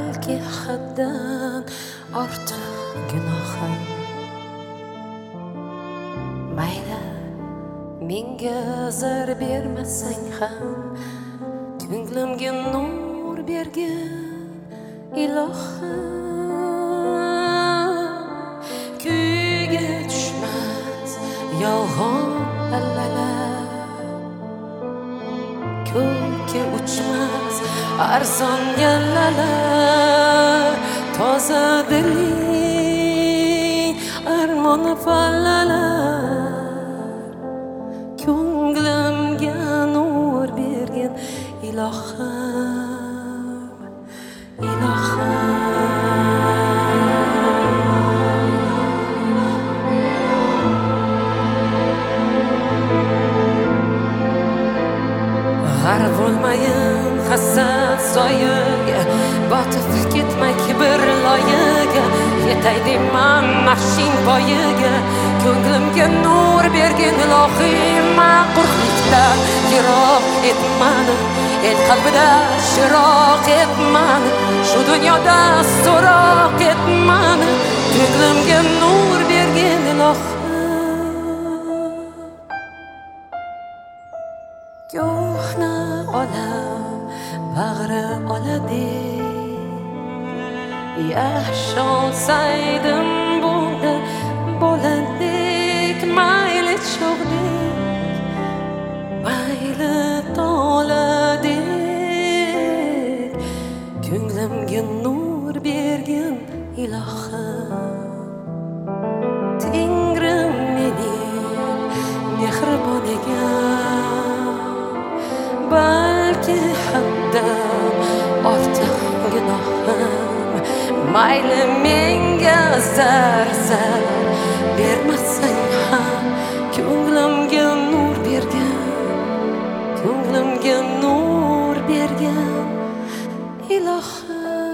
balki haddan ortiq gunohim. Mayli menga zar bermasang ham, ko'nglimga nur bergin ilohim. Kuyga tushmas yolg'on allalar, ko'kka uchmas arzon yallalar, toza diling armoni pallalar, ko'nglimga nur bergin ilohim, ilohim. G'arib bo'lmayin hasad soyaga, botib ketmay kibr loyiga, yetay deyman naqshing poyiga, ko'nglimga nur bergin ilohim. Ma'qullikdan yiroq etmani, el qalbida shiroq etmani, shu dunyoda so'roq etmani, ko'nglimga nur bergin ilohim. Ko'hna olam bag'ri oladi, yaxshi olsaydim bo'ldi bo'ladik, mayli cho'g'dik, mayli toladik, ko'nglimga nur bergin ilohim. Tengrim mening mehriboniga, balki haddan ortiq gunohim. Mayli menga zar bermasang ham, ko'nglimga nur bergin, ko'nglimga nur bergin ilohim.